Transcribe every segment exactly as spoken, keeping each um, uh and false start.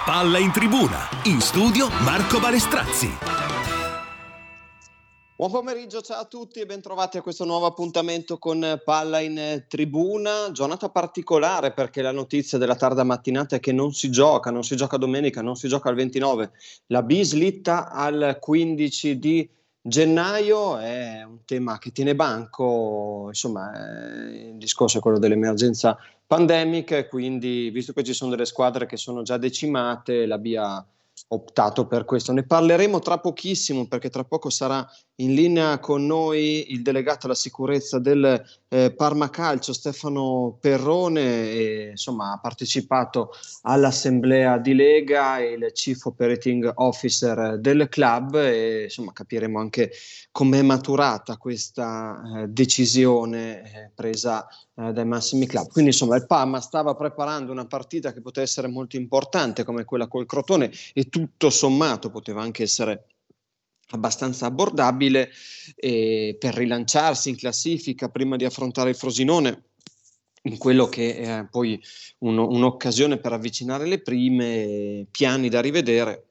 Palla in tribuna, in studio Marco Balestrazzi. Buon pomeriggio, ciao a tutti e bentrovati a questo nuovo appuntamento con Palla in Tribuna. Giornata particolare perché la notizia della tarda mattinata è che non si gioca, non si gioca domenica, non si gioca al ventinove. La B slitta al quindici di gennaio, è un tema che tiene banco, insomma, il discorso è quello dell'emergenza pandemica e quindi, visto che ci sono delle squadre che sono già decimate, la B ha optato per questo. Ne parleremo tra pochissimo perché tra poco sarà in linea con noi il delegato alla sicurezza del eh, Parma Calcio Stefano Perrone, e, insomma, ha partecipato all'assemblea di Lega, il Chief Operating Officer del club, e insomma capiremo anche come è maturata questa eh, decisione eh, presa eh, dai massimi club. Quindi insomma il Parma stava preparando una partita che poteva essere molto importante come quella col Crotone e tutto sommato poteva anche essere abbastanza abbordabile, eh, per rilanciarsi in classifica prima di affrontare il Frosinone in quello che è poi uno, un'occasione per avvicinare le prime. Piani da rivedere.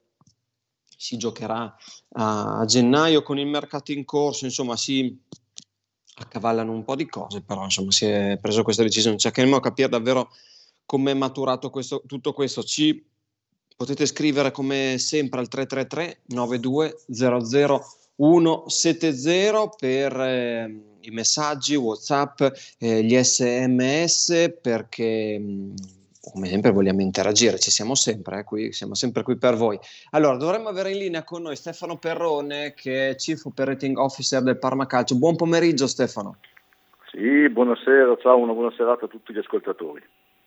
Si giocherà a, a gennaio con il mercato in corso, insomma si accavallano un po' di cose, però insomma si è preso questa decisione. Cercheremo di capire davvero come è maturato questo, tutto questo. Ci potete scrivere come sempre al tre tre tre nove due zero zero uno sette zero per eh, i messaggi WhatsApp, eh, gli sms, perché mh, come sempre vogliamo interagire, ci siamo sempre eh, qui, siamo sempre qui per voi. Allora, dovremmo avere in linea con noi Stefano Perrone, che è Chief Operating Officer del Parma Calcio. Buon pomeriggio Stefano. Sì, buonasera, ciao, una buona serata a tutti gli ascoltatori.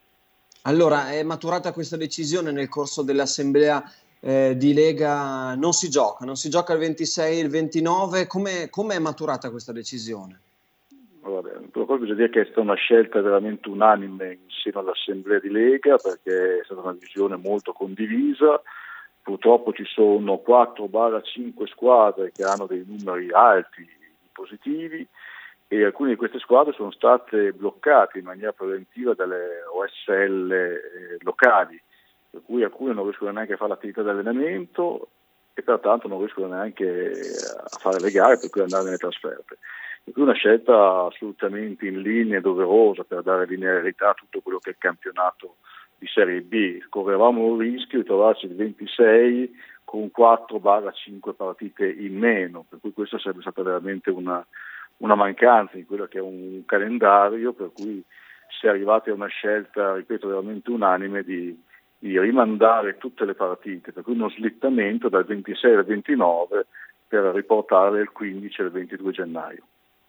Allora, è maturata questa decisione nel corso dell'assemblea eh, di Lega, non si gioca, non si gioca il ventisei, il ventinove, come è maturata questa decisione? Vabbè, per cui bisogna dire che è stata una scelta veramente unanime in seno all'assemblea di Lega, perché è stata una visione molto condivisa. Purtroppo ci sono quattro cinque squadre che hanno dei numeri alti positivi, e alcune di queste squadre sono state bloccate in maniera preventiva dalle O S L eh, locali, per cui alcune non riescono neanche a fare l'attività di allenamento e pertanto non riescono neanche a fare le gare, per cui andare nelle trasferte. Per cui una scelta assolutamente in linea e doverosa per dare linearità a tutto quello che è il campionato di Serie B. Correvamo il rischio di trovarci il ventisei con quattro cinque partite in meno, per cui questa sarebbe stata veramente una una mancanza in quello che è un calendario, per cui si è arrivati a una scelta, ripeto, veramente unanime di, di rimandare tutte le partite, per cui uno slittamento dal ventisei al ventinove per riportarle il quindici al ventidue gennaio.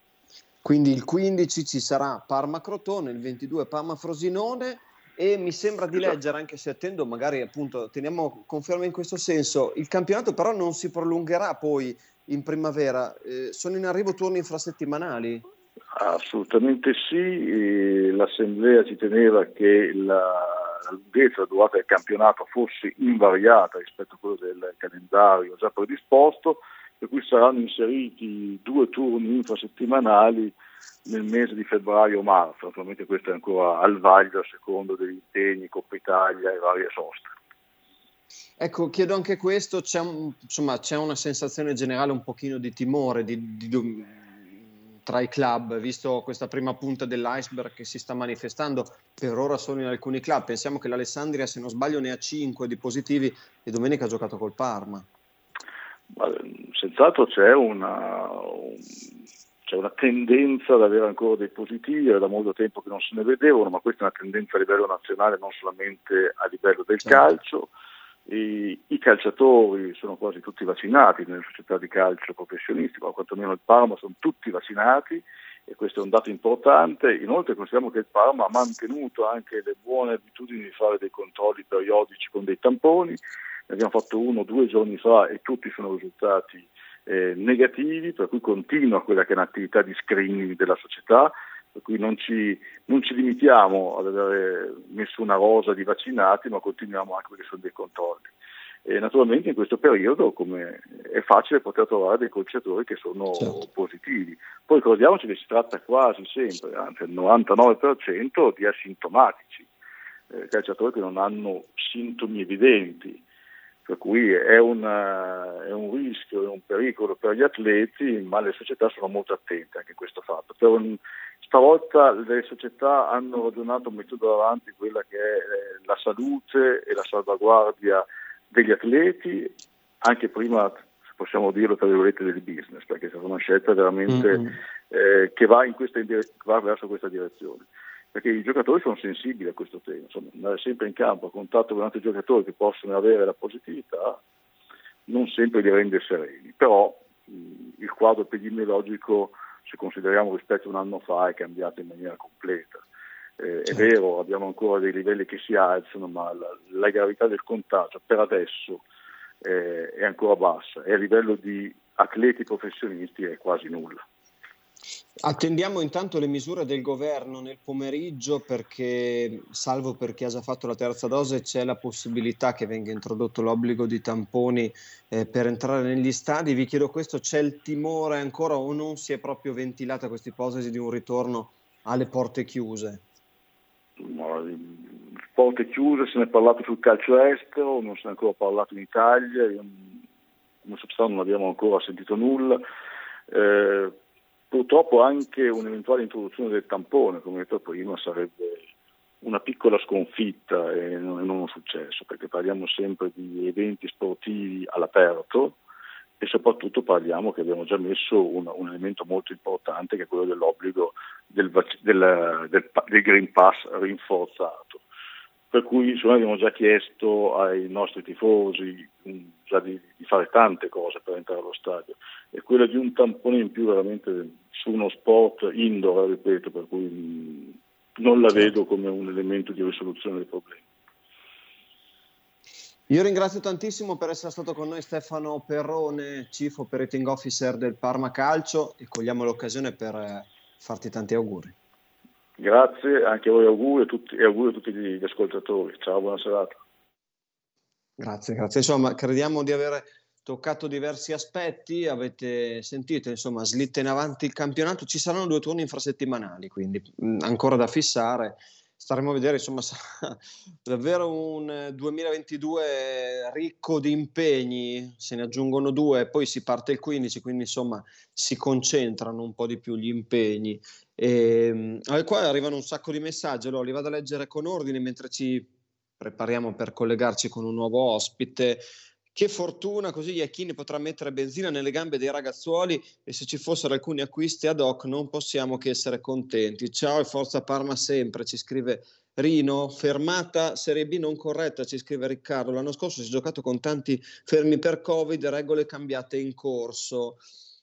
Quindi il quindici ci sarà Parma-Crotone, il ventidue Parma-Frosinone, e mi sembra di leggere, anche se attendo magari appunto teniamo conferma in questo senso, il campionato però non si prolungherà poi in primavera, eh, sono in arrivo turni infrasettimanali? Assolutamente sì, e l'assemblea ci teneva che la, la lunghezza, la durata del campionato fosse invariata rispetto a quello del calendario già predisposto, per cui saranno inseriti due turni infrasettimanali nel mese di febbraio-marzo. Naturalmente questo è ancora al vaglio a secondo degli impegni, Coppa Italia e varie soste. Ecco, chiedo anche questo, c'è, un, insomma, c'è una sensazione generale un pochino di timore di, di, di, tra i club, visto questa prima punta dell'iceberg che si sta manifestando per ora solo in alcuni club. Pensiamo che l'Alessandria, se non sbaglio, ne ha cinque di positivi e domenica ha giocato col Parma. Ma, senz'altro c'è una, c'è una tendenza ad avere ancora dei positivi, è da molto tempo che non se ne vedevano, ma questa è una tendenza a livello nazionale, non solamente a livello del certo. calcio. I, I calciatori sono quasi tutti vaccinati nelle società di calcio professionistiche, ma quantomeno il Parma sono tutti vaccinati, e questo è un dato importante. Inoltre consideriamo che il Parma ha mantenuto anche le buone abitudini di fare dei controlli periodici con dei tamponi. Ne abbiamo fatto uno due giorni fa e tutti sono risultati eh, negativi, per cui continua quella che è un'attività di screening della società, per cui non ci, non ci limitiamo ad avere messo una rosa di vaccinati, ma continuiamo anche perché sono dei controlli. E naturalmente in questo periodo, come è facile poter trovare dei calciatori che sono certo. positivi. Poi ricordiamoci che si tratta quasi sempre, anzi il novantanove per cento di asintomatici, eh, calciatori che non hanno sintomi evidenti, per cui è, una, è un rischio, è un pericolo per gli atleti, ma le società sono molto attente anche a questo fatto. Per un, stavolta le società hanno ragionato mettendo davanti quella che è la salute e la salvaguardia degli atleti, anche prima, se possiamo dirlo tra virgolette, del business, perché è stata una scelta veramente mm-hmm. eh, che va, in questa, va verso questa direzione. Perché i giocatori sono sensibili a questo tema, insomma, andare sempre in campo a contatto con altri giocatori che possono avere la positività non sempre li rende sereni, però mh, il quadro epidemiologico, se consideriamo rispetto a un anno fa, è cambiato in maniera completa. Eh, certo. È vero, abbiamo ancora dei livelli che si alzano, ma la, la gravità del contagio per adesso eh, è ancora bassa e a livello di atleti professionisti è quasi nulla. Attendiamo intanto le misure del governo nel pomeriggio perché, salvo per chi ha già fatto la terza dose, c'è la possibilità che venga introdotto l'obbligo di tamponi eh, per entrare negli stadi. Vi chiedo questo, c'è il timore ancora o non si è proprio ventilata questa ipotesi di un ritorno alle porte chiuse? No, porte chiuse, se ne è parlato sul calcio estero, non se ne è ancora parlato in Italia, io, come società non abbiamo ancora sentito nulla. Eh, Purtroppo anche un'eventuale introduzione del tampone, come detto prima, sarebbe una piccola sconfitta e non, non un successo, perché parliamo sempre di eventi sportivi all'aperto e soprattutto parliamo che abbiamo già messo un, un elemento molto importante che è quello dell'obbligo del, del, del, del Green Pass rinforzato. Per cui insomma, abbiamo già chiesto ai nostri tifosi mh, già di, di fare tante cose per entrare allo stadio e quella di un tampone in più veramente su uno sport indoor, ripeto, per cui mh, non la vedo come un elemento di risoluzione del problema. Io ringrazio tantissimo per essere stato con noi Stefano Perrone, Chief Operating Officer del Parma Calcio, e cogliamo l'occasione per eh, farti tanti auguri. Grazie, anche a voi auguri, a tutti, e auguri a tutti gli ascoltatori. Ciao, buona serata. Grazie, grazie. Insomma, crediamo di aver toccato diversi aspetti, avete sentito, insomma, slitta in avanti il campionato, ci saranno due turni infrasettimanali, quindi mh, ancora da fissare. Staremo a vedere, insomma, sarà davvero un duemilaventidue ricco di impegni, se ne aggiungono due, poi si parte il quindici, quindi insomma si concentrano un po' di più gli impegni. E, eh, qua arrivano un sacco di messaggi, allora li vado a leggere con ordine mentre ci prepariamo per collegarci con un nuovo ospite. Che fortuna, così Iachini potrà mettere benzina nelle gambe dei ragazzuoli e se ci fossero alcuni acquisti ad hoc non possiamo che essere contenti. Ciao e forza Parma sempre, ci scrive Rino. Fermata Serie B non corretta, ci scrive Riccardo. L'anno scorso si è giocato con tanti fermi per Covid, regole cambiate in corso.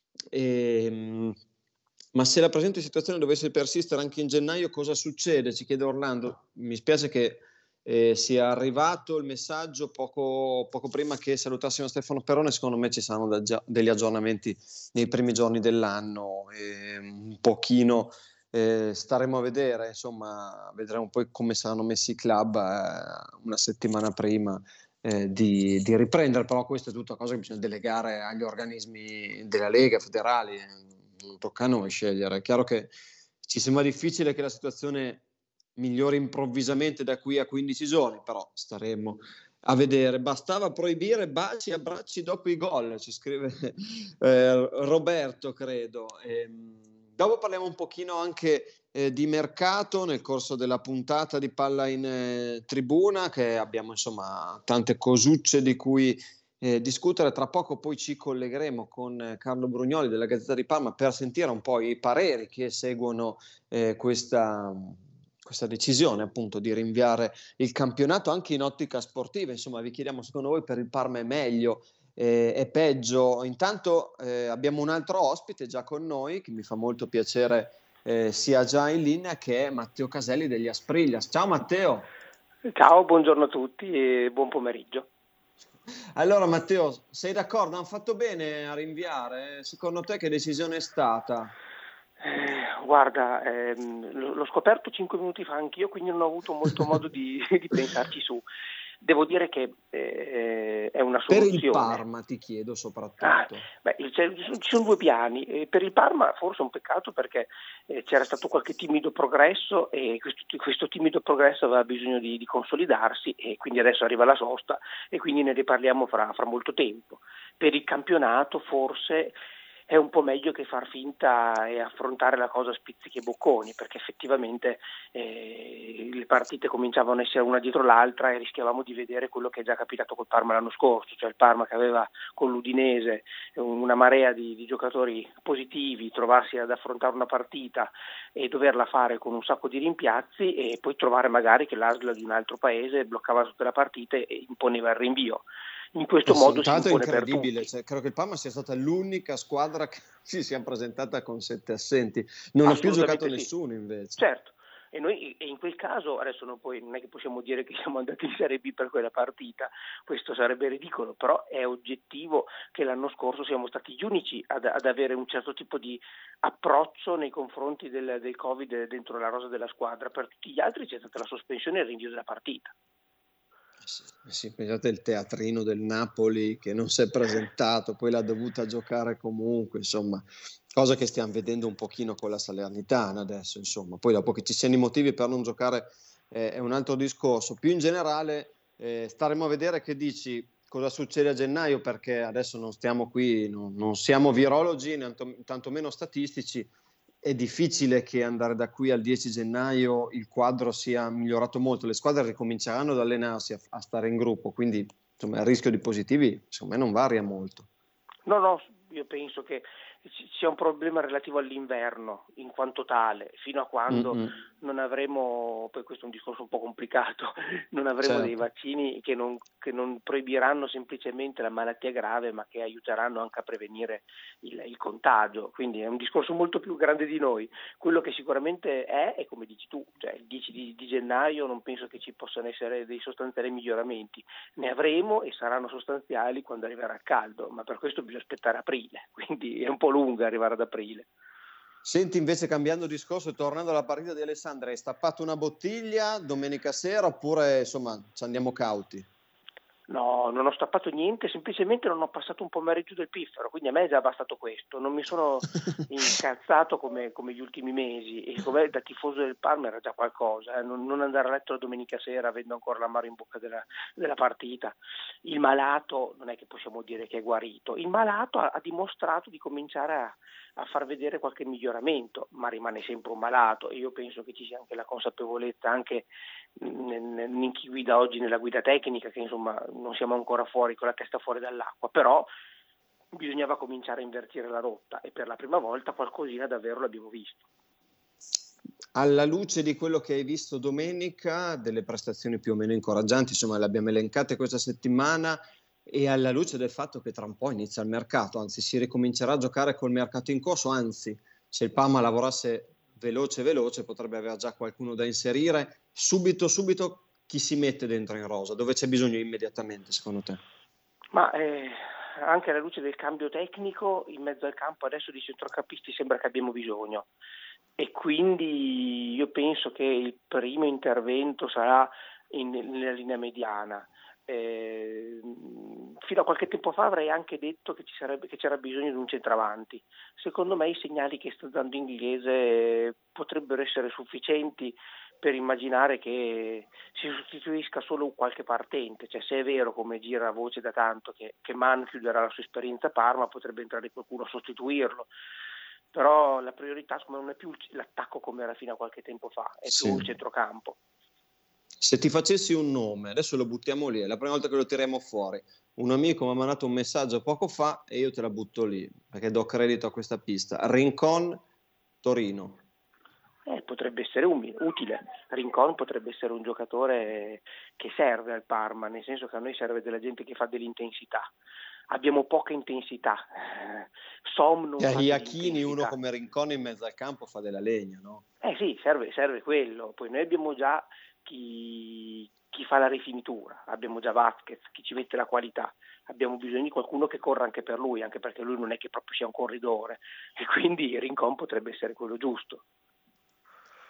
E, ma se la presente situazione dovesse persistere anche in gennaio, cosa succede? Ci chiede Orlando. Mi spiace che Eh, sia arrivato il messaggio poco, poco prima che salutassimo Stefano Perrone. Secondo me ci saranno da già, degli aggiornamenti nei primi giorni dell'anno, eh, un pochino eh, staremo a vedere, insomma vedremo poi come saranno messi i club eh, una settimana prima eh, di, di riprendere, però questa è tutta cosa che bisogna delegare agli organismi della Lega federali, non tocca a noi scegliere. È chiaro che ci sembra difficile che la situazione migliori improvvisamente da qui a quindici giorni, però staremo a vedere. Bastava proibire baci e abbracci dopo i gol, ci scrive eh, Roberto, credo. E, dopo parliamo un pochino anche eh, di mercato nel corso della puntata di Palla in eh, Tribuna, che abbiamo insomma tante cosucce di cui eh, discutere. Tra poco poi ci collegheremo con Carlo Brugnoli della Gazzetta di Parma per sentire un po' i pareri che seguono eh, questa questa decisione appunto di rinviare il campionato anche in ottica sportiva. Insomma, vi chiediamo secondo voi per il Parma è meglio, eh, è peggio? Intanto eh, abbiamo un altro ospite già con noi che mi fa molto piacere eh, sia già in linea, che è Matteo Caselli degli Aspriglias. Ciao Matteo. Ciao, buongiorno a tutti e buon pomeriggio. Allora Matteo, sei d'accordo? Hanno fatto bene a rinviare? Secondo te che decisione è stata? Eh, guarda, ehm, l'ho scoperto cinque minuti fa anch'io, quindi non ho avuto molto modo di, di pensarci su. Devo dire che eh, è una soluzione. Per il Parma ti chiedo soprattutto. Ah, beh, ci sono due piani. Eh, per il Parma forse è un peccato perché eh, c'era stato qualche timido progresso e questo, questo timido progresso aveva bisogno di, di consolidarsi e quindi adesso arriva la sosta e quindi ne riparliamo fra, fra molto tempo. Per il campionato forse è un po' meglio che far finta e affrontare la cosa a spizzichi e bocconi, perché effettivamente eh, le partite cominciavano a essere una dietro l'altra e rischiavamo di vedere quello che è già capitato col Parma l'anno scorso, cioè il Parma che aveva con l'Udinese una marea di, di giocatori positivi, trovarsi ad affrontare una partita e doverla fare con un sacco di rimpiazzi e poi trovare magari che l'A S L di un altro paese bloccava tutta la partita e imponeva il rinvio. In questo eh modo sì, si impone per incredibile, cioè, credo che il Parma sia stata l'unica squadra che si sia presentata con sette assenti, non ha più giocato sì. nessuno invece. Certo, e noi e in quel caso adesso non, poi, non è che possiamo dire che siamo andati in Serie B per quella partita, questo sarebbe ridicolo, però è oggettivo che l'anno scorso siamo stati gli unici ad, ad avere un certo tipo di approccio nei confronti del, del Covid dentro la rosa della squadra, per tutti gli altri c'è stata la sospensione e il rinvio della partita. Sì, sì, pensate il teatrino del Napoli che non si è presentato, poi l'ha dovuta giocare comunque, insomma, cosa che stiamo vedendo un pochino con la Salernitana adesso, insomma, poi dopo che ci siano i motivi per non giocare eh, è un altro discorso. Più in generale eh, staremo a vedere che dici cosa succede a gennaio, perché adesso non stiamo qui, non, non siamo virologi, né tantomeno statistici. È difficile che andare da qui al dieci gennaio il quadro sia migliorato molto, le squadre ricominceranno ad allenarsi, a, a stare in gruppo, quindi insomma il rischio di positivi secondo me non varia molto. No, no, io penso che ci sia un problema relativo all'inverno in quanto tale, fino a quando Mm-mm. non avremo, poi questo è un discorso un po' complicato, non avremo certo. dei vaccini che non, che non proibiranno semplicemente la malattia grave, ma che aiuteranno anche a prevenire il, il contagio, quindi è un discorso molto più grande di noi. Quello che sicuramente è, è come dici tu, cioè il dieci di, di gennaio non penso che ci possano essere dei sostanziali miglioramenti, ne avremo e saranno sostanziali quando arriverà il caldo, ma per questo bisogna aspettare aprile, quindi è un po' lunga arrivare ad aprile. Senti, invece, cambiando discorso e tornando alla partita di Alessandria, hai stappato una bottiglia domenica sera oppure insomma ci andiamo cauti? No, non ho stappato niente, semplicemente non ho passato un pomeriggio del piffero, quindi a me è già bastato questo, non mi sono incazzato come, come gli ultimi mesi e come da tifoso del Parma era già qualcosa, eh. non, non andare a letto la domenica sera avendo ancora l'amaro in bocca della, della partita. Il malato non è che possiamo dire che è guarito, il malato ha, ha dimostrato di cominciare a, a far vedere qualche miglioramento, ma rimane sempre un malato e io penso che ci sia anche la consapevolezza anche in, in chi guida oggi nella guida tecnica che insomma non siamo ancora fuori con la testa fuori dall'acqua, però bisognava cominciare a invertire la rotta e per la prima volta qualcosina davvero l'abbiamo visto. Alla luce di quello che hai visto domenica, delle prestazioni più o meno incoraggianti, insomma le abbiamo elencate questa settimana, e alla luce del fatto che tra un po' inizia il mercato, anzi si ricomincerà a giocare col mercato in corso, anzi se il Parma lavorasse veloce veloce potrebbe avere già qualcuno da inserire, subito subito chi si mette dentro in rosa, dove c'è bisogno immediatamente secondo te? Ma eh, anche alla luce del cambio tecnico in mezzo al campo adesso di centrocampisti sembra che abbiamo bisogno e quindi io penso che il primo intervento sarà in, nella linea mediana. Eh, fino a qualche tempo fa avrei anche detto che, ci sarebbe, che c'era bisogno di un centravanti. Secondo me i segnali che sta dando Inglese potrebbero essere sufficienti per immaginare che si sostituisca solo qualche partente, cioè se è vero come gira la voce da tanto che, che Mann chiuderà la sua esperienza a Parma potrebbe entrare qualcuno a sostituirlo, però la priorità non è più l'attacco come era fino a qualche tempo fa, è sì. più il centrocampo. Se ti facessi un nome, adesso lo buttiamo lì, è la prima volta che lo tiriamo fuori, un amico mi ha mandato un messaggio poco fa e io te la butto lì, perché do credito a questa pista, Rincon, Torino. Eh, potrebbe essere um- utile, Rincon potrebbe essere un giocatore che serve al Parma, nel senso che a noi serve della gente che fa dell'intensità. Abbiamo poca intensità. Eh, Som non e fa a Iachini dell'intensità. Uno come Rincon in mezzo al campo fa della legna, no? Eh sì, serve, serve quello. Poi noi abbiamo già chi, chi fa la rifinitura, abbiamo già Vázquez, chi ci mette la qualità. Abbiamo bisogno di qualcuno che corra anche per lui, anche perché lui non è che proprio sia un corridore. E quindi Rincon potrebbe essere quello giusto.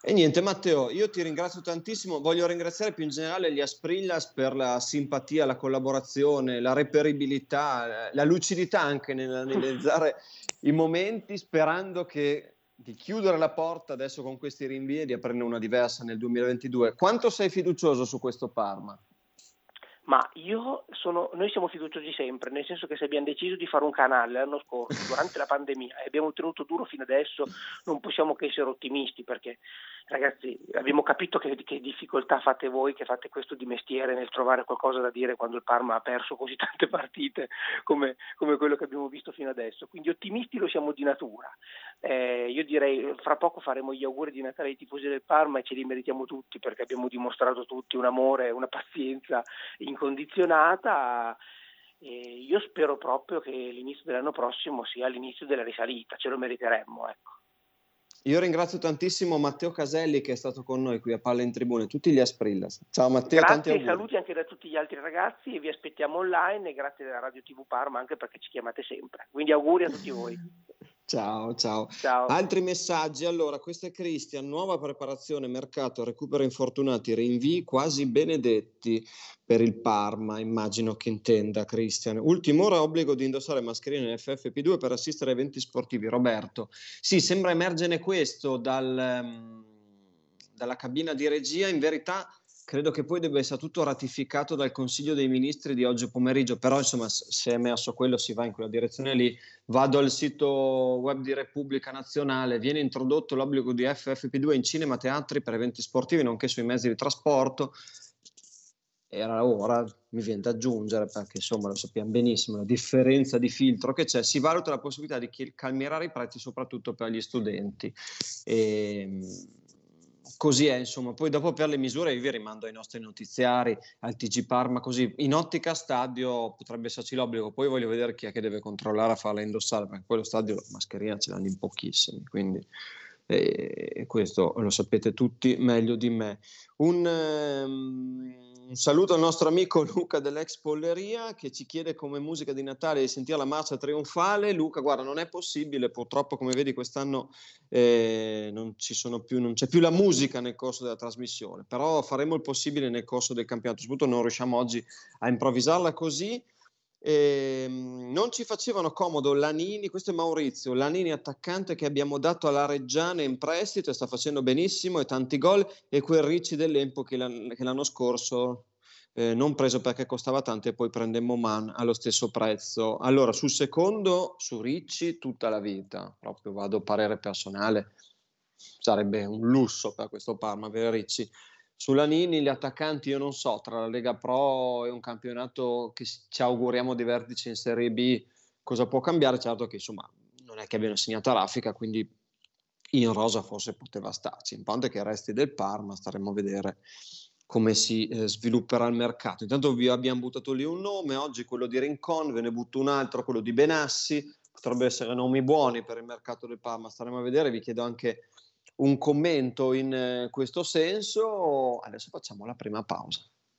E niente Matteo, io ti ringrazio tantissimo, voglio ringraziare più in generale gli Asprillas per la simpatia, la collaborazione, la reperibilità, la lucidità anche nell'analizzare i momenti, sperando che di chiudere la porta adesso con questi rinvii e di aprirne una diversa nel duemilaventidue. Quanto sei fiducioso su questo Parma? Ma io sono, noi siamo fiduciosi sempre, nel senso che se abbiamo deciso di fare un canale l'anno scorso, durante la pandemia, e abbiamo tenuto duro fino adesso, non possiamo che essere ottimisti, perché ragazzi abbiamo capito che, che difficoltà fate voi che fate questo di mestiere nel trovare qualcosa da dire quando il Parma ha perso così tante partite come, come quello che abbiamo visto fino adesso, quindi ottimisti lo siamo di natura. Eh, io direi fra poco faremo gli auguri di Natale ai tifosi del Parma e ce li meritiamo tutti, perché abbiamo dimostrato tutti un amore, una pazienza incondizionata. E io spero proprio che l'inizio dell'anno prossimo sia l'inizio della risalita, ce lo meriteremmo, ecco. Io ringrazio tantissimo Matteo Caselli che è stato con noi qui a Palla in Tribuna e tutti gli Asprillas. Ciao Matteo, grazie, tanti auguri. Saluti anche da tutti gli altri ragazzi e vi aspettiamo online, e grazie della Radio tivù Parma anche perché ci chiamate sempre. Quindi auguri a tutti voi. Ciao, ciao, ciao. Altri messaggi, allora, questo è Cristian, nuova preparazione, mercato, recupero infortunati, rinvii quasi benedetti per il Parma, immagino che intenda Cristian. Ultima ora, obbligo di indossare mascherine F F P due per assistere a eventi sportivi. Roberto, sì, sembra emergere questo dal, dalla cabina di regia, in verità credo che poi debba essere tutto ratificato dal Consiglio dei Ministri di oggi pomeriggio, però insomma se è emerso quello si va in quella direzione lì. Vado al sito web di Repubblica Nazionale, viene introdotto l'obbligo di F F P due in cinema, teatri per eventi sportivi nonché sui mezzi di trasporto. Era ora, mi viene da aggiungere, perché insomma lo sappiamo benissimo, la differenza di filtro che c'è, si valuta la possibilità di calmierare i prezzi soprattutto per gli studenti. E così è, insomma. Poi dopo per le misure io vi rimando ai nostri notiziari, al T G Parma, così in ottica stadio potrebbe esserci l'obbligo, poi voglio vedere chi è che deve controllare a farla indossare, perché poi lo stadio la mascherina ce l'hanno in pochissimi, quindi eh, questo lo sapete tutti meglio di me. Un, um, un saluto al nostro amico Luca dell'ex Polleria che ci chiede come musica di Natale di sentire la marcia trionfale. Luca, guarda, non è possibile, purtroppo come vedi quest'anno eh, non ci sono più, non c'è più la musica nel corso della trasmissione, però faremo il possibile nel corso del campionato, soprattutto non riusciamo oggi a improvvisarla così. Eh, non ci facevano comodo Lanini, questo è Maurizio, Lanini attaccante che abbiamo dato alla Reggiana in prestito e sta facendo benissimo e tanti gol, e quel Ricci dell'Empo che, l'anno, che l'anno scorso eh, non preso perché costava tanto e poi prendemmo Man allo stesso prezzo. Allora sul secondo, su Ricci tutta la vita, proprio vado a parere personale, sarebbe un lusso per questo Parma avere Ricci. Su Lanini gli attaccanti io non so, tra la Lega Pro e un campionato che ci auguriamo di vertice in Serie B cosa può cambiare. Certo che insomma non è che abbiano segnato a raffica, quindi in rosa forse poteva starci, importante che resti del Parma, staremo a vedere come si eh, svilupperà il mercato. Intanto vi abbiamo buttato lì un nome, oggi quello di Rincon, ve ne butto un altro, quello di Benassi, potrebbe essere nomi buoni per il mercato del Parma, staremo a vedere. Vi chiedo anche un commento in eh, questo senso. Adesso facciamo la prima pausa.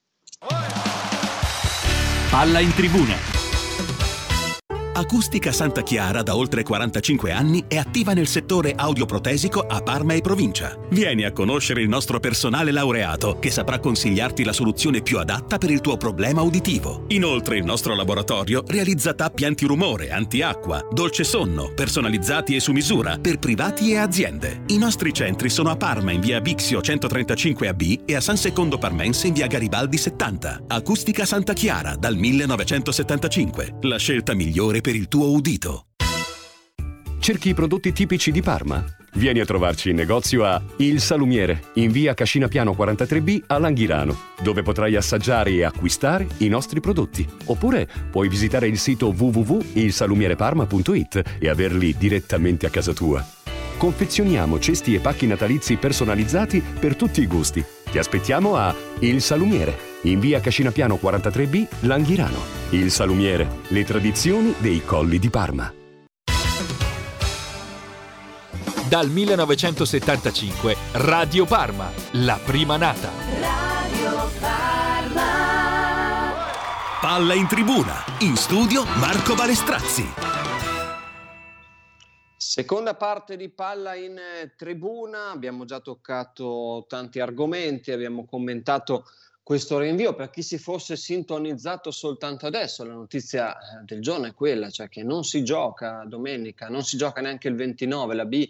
Palla in Tribuna. Acustica Santa Chiara da oltre quarantacinque anni è attiva nel settore audioprotesico a Parma e provincia. Vieni a conoscere il nostro personale laureato che saprà consigliarti la soluzione più adatta per il tuo problema uditivo. Inoltre il nostro laboratorio realizza tappi antirumore, antiacqua, dolce sonno, personalizzati e su misura per privati e aziende. I nostri centri sono a Parma in via Bixio centotrentacinque A B e a San Secondo Parmense in via Garibaldi settanta. Acustica Santa Chiara dal millenovecentosettantacinque. La scelta migliore per il tuo udito. Cerchi i prodotti tipici di Parma? Vieni a trovarci in negozio a Il Salumiere, in via Cascina Piano quarantatré B a Langhirano, dove potrai assaggiare e acquistare i nostri prodotti. Oppure puoi visitare il sito w w w punto il salumiere parma punto i t e averli direttamente a casa tua. Confezioniamo cesti e pacchi natalizi personalizzati per tutti i gusti. Ti aspettiamo a Il Salumiere, in via Cascina Piano quarantatré B, Langhirano. Il Salumiere, le tradizioni dei colli di Parma. Dal millenovecentosettantacinque Radio Parma, la prima nata. Radio Parma. Palla in Tribuna, in studio Marco Balestrazzi. Seconda parte di Palla in Tribuna, abbiamo già toccato tanti argomenti, abbiamo commentato questo rinvio. Per chi si fosse sintonizzato soltanto adesso, la notizia del giorno è quella, cioè che non si gioca domenica, non si gioca neanche il ventinove, la B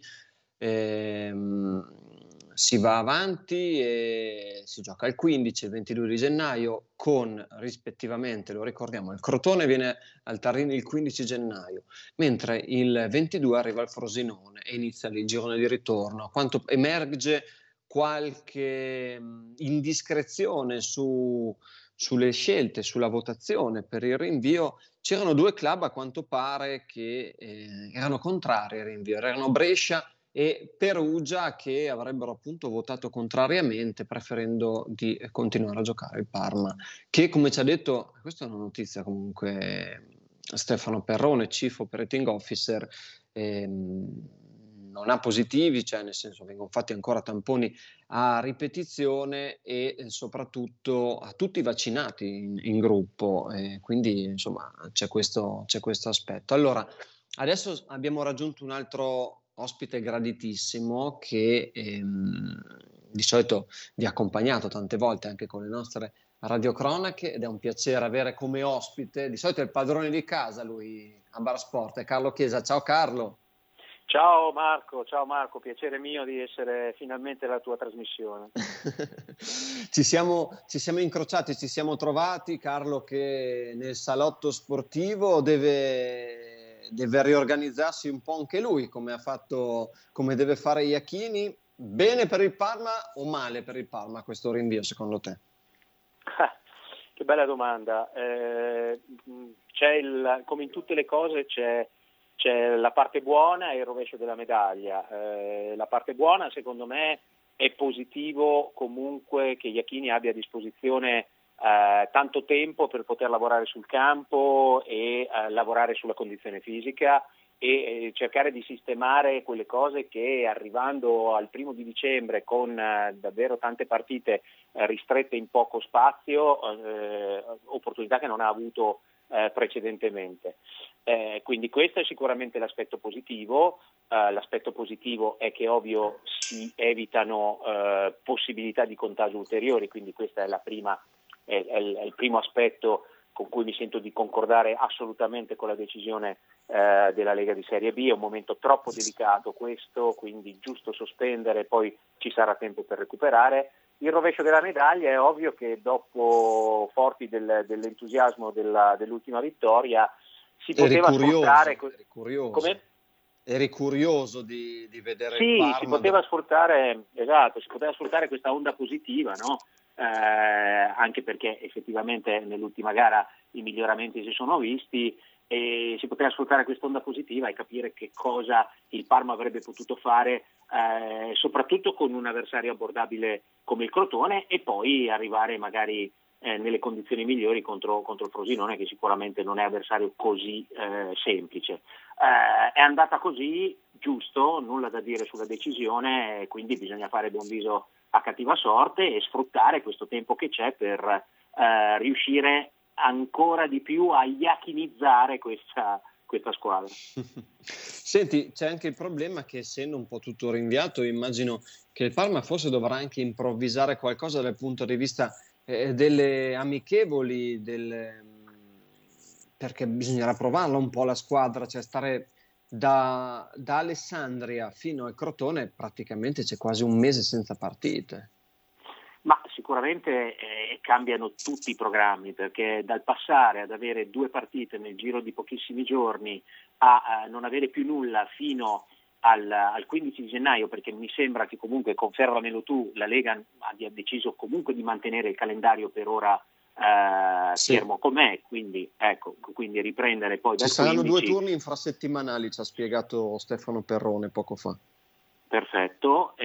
ehm, si va avanti e si gioca il quindici e il ventidue di gennaio con rispettivamente, lo ricordiamo, il Crotone viene al Tarrini il quindici gennaio, mentre il ventidue arriva al Frosinone e inizia il girone di ritorno. A quanto emerge qualche indiscrezione su, sulle scelte, sulla votazione per il rinvio, c'erano due club a quanto pare che eh, erano contrari al rinvio, erano Brescia e Perugia, che avrebbero appunto votato contrariamente preferendo di continuare a giocare il Parma, che come ci ha detto, questa è una notizia comunque, Stefano Perrone, Chief Operating Officer, ehm, non ha positivi, cioè nel senso vengono fatti ancora tamponi a ripetizione e soprattutto a tutti vaccinati in, in gruppo, e quindi insomma c'è questo, c'è questo aspetto. Allora, adesso abbiamo raggiunto un altro ospite graditissimo che ehm, di solito vi ha accompagnato tante volte anche con le nostre radiocronache ed è un piacere avere come ospite, di solito è il padrone di casa lui a Bar Sport, è Carlo Chiesa. Ciao Carlo. Ciao Marco, ciao Marco, piacere mio di essere finalmente alla tua trasmissione. ci, siamo, ci siamo incrociati, ci siamo trovati, Carlo che nel salotto sportivo deve, deve riorganizzarsi un po' anche lui, come ha fatto, come deve fare Iachini. Bene per il Parma o male per il Parma questo rinvio secondo te? Che bella domanda. Eh, c'è il, come in tutte le cose c'è C'è la parte buona e il rovescio della medaglia. Eh, la parte buona, secondo me, è positivo comunque che Iachini abbia a disposizione eh, tanto tempo per poter lavorare sul campo e eh, lavorare sulla condizione fisica e eh, cercare di sistemare quelle cose che arrivando al primo di dicembre con eh, davvero tante partite eh, ristrette in poco spazio, eh, opportunità che non ha avuto eh, precedentemente. Eh, quindi questo è sicuramente l'aspetto positivo. Uh, l'aspetto positivo è che ovvio si evitano uh, possibilità di contagio ulteriori, quindi questa è la prima, è, è, il, è il primo aspetto con cui mi sento di concordare assolutamente con la decisione uh, della Lega di Serie B. È un momento troppo delicato questo, quindi giusto sospendere, poi ci sarà tempo per recuperare. Il rovescio della medaglia è ovvio che dopo forti del, dell'entusiasmo della, dell'ultima vittoria si poteva sfruttare. Eri curioso, come? eri curioso di, di vedere sì, il Parma. si poteva sfruttare, esatto, si poteva sfruttare questa onda positiva, no? Eh, anche perché effettivamente nell'ultima gara i miglioramenti si sono visti e si poteva sfruttare questa onda positiva e capire che cosa il Parma avrebbe potuto fare, eh, soprattutto con un avversario abbordabile come il Crotone, e poi arrivare magari Eh, nelle condizioni migliori contro, contro il Frosinone, che sicuramente non è avversario così eh, semplice. Eh, è andata così, giusto, nulla da dire sulla decisione, quindi bisogna fare buon viso a cattiva sorte e sfruttare questo tempo che c'è per eh, riuscire ancora di più a iachinizzare questa, questa squadra. Senti, c'è anche il problema che essendo un po' tutto rinviato, immagino che il Parma forse dovrà anche improvvisare qualcosa dal punto di vista delle amichevoli, del, perché bisognerà provarla un po' la squadra, cioè stare da, da Alessandria fino al Crotone praticamente c'è quasi un mese senza partite. Ma sicuramente eh, cambiano tutti i programmi, perché dal passare ad avere due partite nel giro di pochissimi giorni a, a non avere più nulla fino Al, al quindici di gennaio, perché mi sembra che comunque, confermamelo tu, la Lega abbia deciso comunque di mantenere il calendario per ora eh, sì. fermo com'è, quindi ecco, quindi riprendere poi dal ci saranno quindici. Due turni infrasettimanali, ci ha spiegato Stefano Perrone poco fa. Perfetto,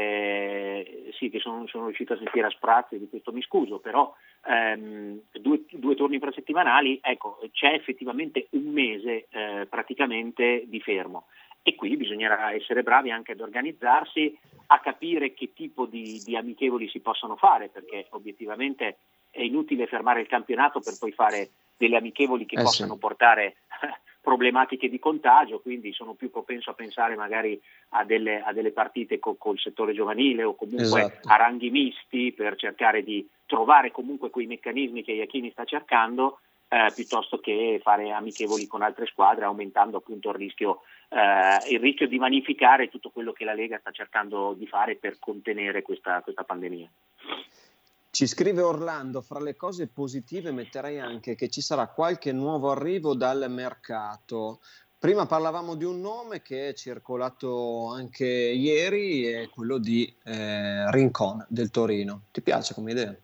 eh, sì, che sono, sono riuscito a sentire a sprazzi, di questo mi scuso, però ehm, due, due turni infrasettimanali, ecco, c'è effettivamente un mese eh, praticamente di fermo. E qui bisognerà essere bravi anche ad organizzarsi, a capire che tipo di, di amichevoli si possono fare, perché obiettivamente è inutile fermare il campionato per poi fare delle amichevoli che eh possano sì. portare problematiche di contagio, quindi sono più propenso a pensare magari a delle, a delle partite co- col settore giovanile o comunque Esatto. a ranghi misti per cercare di trovare comunque quei meccanismi che Iachini sta cercando, eh, piuttosto che fare amichevoli con altre squadre, aumentando appunto il rischio, eh, il rischio di vanificare tutto quello che la Lega sta cercando di fare per contenere questa, questa pandemia. Ci scrive Orlando, fra le cose positive metterei anche che ci sarà qualche nuovo arrivo dal mercato. Prima parlavamo di un nome che è circolato anche ieri, è quello di eh, Rincon del Torino. Ti piace come idea?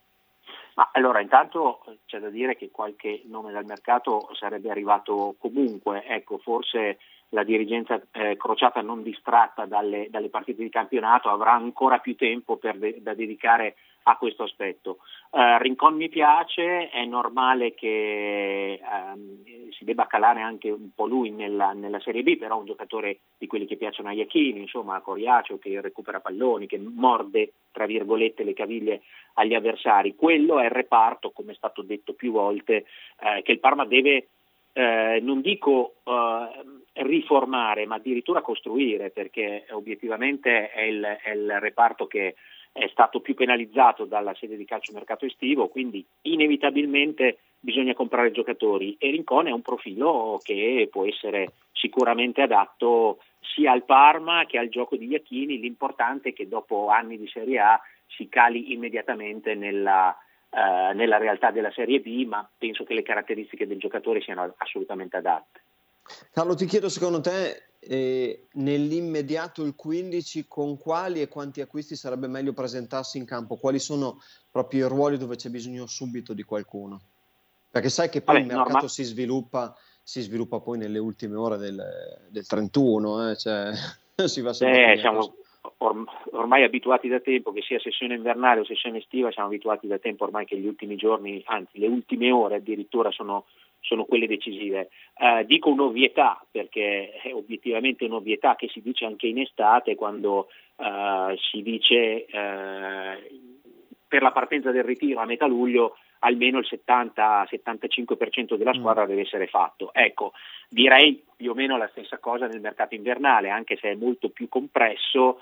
Ma allora, intanto c'è da dire che qualche nome dal mercato sarebbe arrivato comunque, ecco, forse la dirigenza eh, crociata non distratta dalle, dalle partite di campionato avrà ancora più tempo per de- da dedicare a questo aspetto. Uh, Rincon mi piace, è normale che um, si debba calare anche un po' lui nella, nella Serie B, però un giocatore di quelli che piacciono a Iachini, insomma Coriacio, che recupera palloni, che morde tra virgolette le caviglie agli avversari. Quello è il reparto, come è stato detto più volte, eh, che il Parma deve Eh, non dico eh, riformare, ma addirittura costruire, perché obiettivamente è il, è il reparto che è stato più penalizzato dalla sede di calciomercato estivo, quindi inevitabilmente bisogna comprare giocatori e Rincon è un profilo che può essere sicuramente adatto sia al Parma che al gioco di Iachini. L'importante è che dopo anni di Serie A si cali immediatamente nella Uh, nella realtà della Serie B, ma penso che le caratteristiche del giocatore siano assolutamente adatte. Carlo, ti chiedo secondo te eh, nell'immediato il quindici con quali e quanti acquisti sarebbe meglio presentarsi in campo? Quali sono proprio i ruoli dove c'è bisogno subito di qualcuno? Perché sai che poi Vabbè, il mercato norma- si sviluppa si sviluppa poi nelle ultime ore del, del trentuno, eh? Cioè, si va sempre eh, siamo or- ormai abituati da tempo, che sia sessione invernale o sessione estiva, siamo abituati da tempo ormai che gli ultimi giorni, anzi le ultime ore addirittura sono, sono quelle decisive. Eh, dico un'ovvietà, perché è obiettivamente un'ovvietà che si dice anche in estate, quando eh, si dice eh, per la partenza del ritiro a metà luglio almeno il settanta settantacinque per cento della squadra mm. deve essere fatto. Ecco, direi più o meno la stessa cosa nel mercato invernale, anche se è molto più compresso,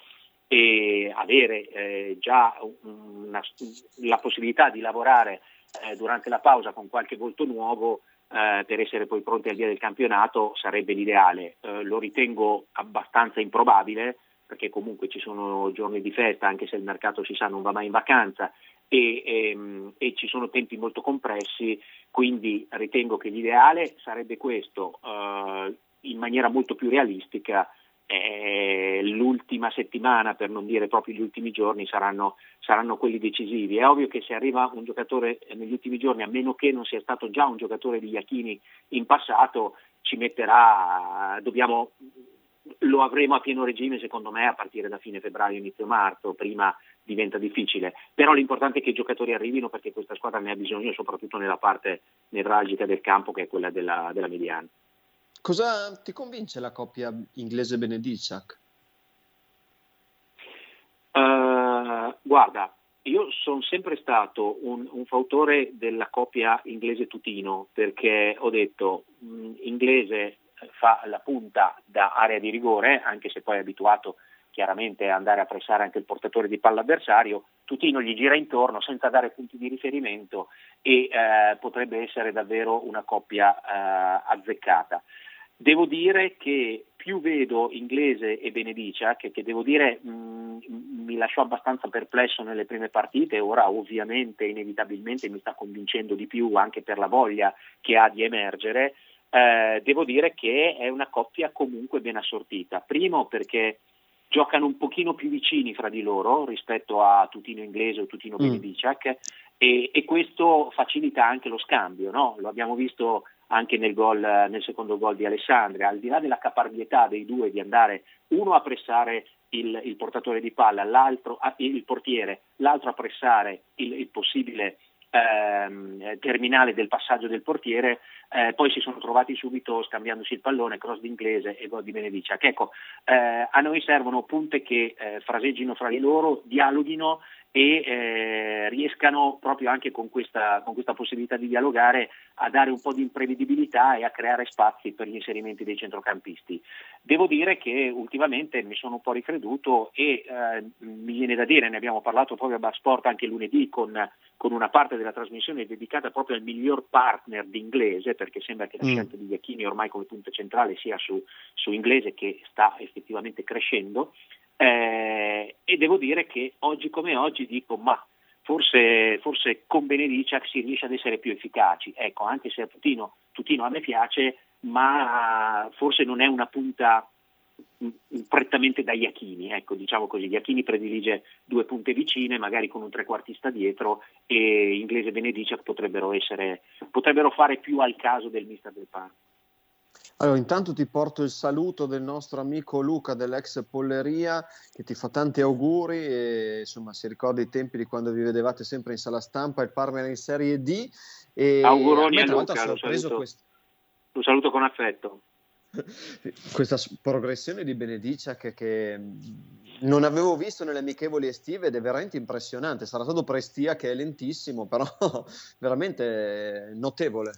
e avere eh, già una, la possibilità di lavorare eh, durante la pausa con qualche volto nuovo eh, per essere poi pronti al via del campionato sarebbe l'ideale. Eh, lo ritengo abbastanza improbabile, perché comunque ci sono giorni di festa, anche se il mercato, si sa, non va mai in vacanza, e, e, e ci sono tempi molto compressi, quindi ritengo che l'ideale sarebbe questo. Eh, in maniera molto più realistica, eh, l'ultima settimana, per non dire proprio gli ultimi giorni, saranno, saranno quelli decisivi. È ovvio che se arriva un giocatore negli ultimi giorni, a meno che non sia stato già un giocatore di Iachini in passato, ci metterà, dobbiamo lo avremo a pieno regime secondo me a partire da fine febbraio, inizio marzo, prima diventa difficile, però l'importante è che i giocatori arrivino, perché questa squadra ne ha bisogno, soprattutto nella parte nevralgica del campo, che è quella della, della mediana. Cosa ti convince la coppia inglese Benedicak? Uh, guarda, io sono sempre stato un, un fautore della coppia inglese Tutino, perché ho detto mh, inglese fa la punta da area di rigore, anche se poi è abituato chiaramente a andare a pressare anche il portatore di palla avversario. Tutino gli gira intorno senza dare punti di riferimento e eh, potrebbe essere davvero una coppia eh, azzeccata. Devo dire che più vedo inglese e Benedicak, che, che devo dire mh, mi lasciò abbastanza perplesso nelle prime partite, ora ovviamente inevitabilmente mi sta convincendo di più, anche per la voglia che ha di emergere. Eh, devo dire che è una coppia comunque ben assortita. Primo perché giocano un pochino più vicini fra di loro rispetto a Tutino inglese o Tutino mm. Benedicak, e, e questo facilita anche lo scambio, no? Lo abbiamo visto anche nel gol, nel secondo gol di Alessandria, al di là della caparbietà dei due di andare uno a pressare il, il portatore di palla, l'altro a, il portiere, l'altro a pressare il, il possibile ehm, terminale del passaggio del portiere, eh, poi si sono trovati subito scambiandosi il pallone, cross d'Inglese e gol di Benediccia. Che ecco, eh, a noi servono punte che eh, fraseggino fra di loro, dialoghino e eh, riescano proprio anche con questa, con questa possibilità di dialogare a dare un po' di imprevedibilità e a creare spazi per gli inserimenti dei centrocampisti. Devo dire che ultimamente mi sono un po' ricreduto e eh, mi viene da dire, ne abbiamo parlato proprio a Bar Sport anche lunedì con, con una parte della trasmissione dedicata proprio al miglior partner di Inglese, perché sembra che la mm. scelta di Iachini ormai come punta centrale sia su, su Inglese, che sta effettivamente crescendo. Eh, e devo dire che oggi come oggi dico ma forse, forse con Benediccia si riesce ad essere più efficaci, ecco, anche se a Tutino, Tutino a me piace, ma forse non è una punta prettamente da Iachini, ecco, diciamo così. Iachini predilige due punte vicine, magari con un trequartista dietro, e Inglese e Benediccia potrebbero essere, potrebbero fare più al caso del mister del Parma. Allora, intanto ti porto il saluto del nostro amico Luca dell'ex Polleria, che ti fa tanti auguri e insomma si ricorda i tempi di quando vi vedevate sempre in sala stampa, il Parma era in Serie D. E auguroni a, a Luca, lo saluto, quest... lo saluto con affetto. Questa progressione di Benediccia che, che non avevo visto nelle amichevoli estive ed è veramente impressionante. Sarà stato Prestia che è lentissimo, però veramente notevole.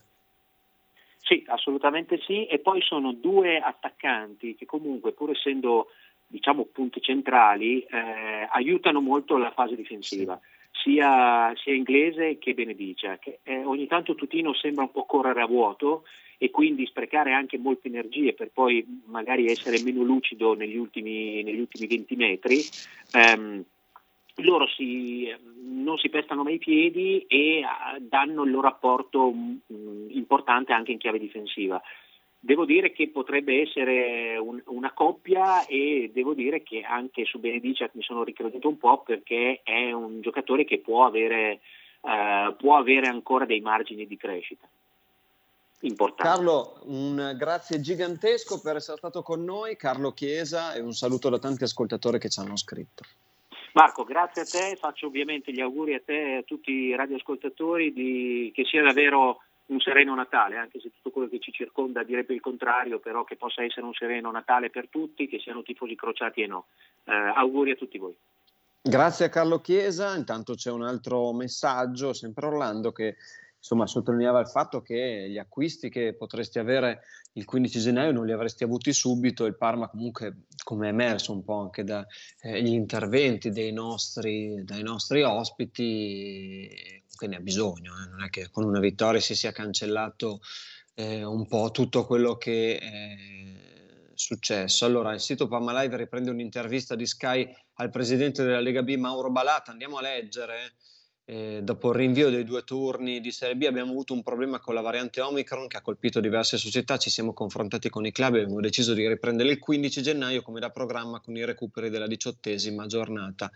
Sì, assolutamente sì, e poi sono due attaccanti che comunque, pur essendo diciamo punti centrali, eh, aiutano molto la fase difensiva, sì. sia, sia Inglese che Benediccia, che eh, ogni tanto Tutino sembra un po' correre a vuoto e quindi sprecare anche molte energie per poi magari essere meno lucido negli ultimi, negli ultimi venti metri. Um, loro si, non si pestano mai i piedi e uh, danno il loro apporto um, importante anche in chiave difensiva. Devo dire che potrebbe essere un, una coppia e devo dire che anche su Benediccia mi sono ricreduto un po' perché è un giocatore che può avere, uh, può avere ancora dei margini di crescita importanti. Carlo, un grazie gigantesco per essere stato con noi, Carlo Chiesa, e un saluto da tanti ascoltatori che ci hanno scritto. Marco, grazie a te, faccio ovviamente gli auguri a te e a tutti i radioascoltatori di che sia davvero un sereno Natale, anche se tutto quello che ci circonda direbbe il contrario, però che possa essere un sereno Natale per tutti, che siano tifosi crociati e no. Eh, auguri a tutti voi. Grazie a Carlo Chiesa. Intanto c'è un altro messaggio, sempre Orlando, che insomma sottolineava il fatto che gli acquisti che potresti avere il quindici gennaio non li avresti avuti subito. Il Parma comunque, come è emerso un po' anche dagli eh, interventi dei nostri, dai nostri ospiti, che ne ha bisogno, eh. Non è che con una vittoria si sia cancellato eh, un po' tutto quello che è successo. Allora, il sito Parma Live riprende un'intervista di Sky al presidente della Lega B, Mauro Balata. Andiamo a leggere. Eh, dopo il rinvio dei due turni di Serie B abbiamo avuto un problema con la variante Omicron che ha colpito diverse società, ci siamo confrontati con i club e abbiamo deciso di riprendere il quindici gennaio come da programma con i recuperi della diciottesima giornata.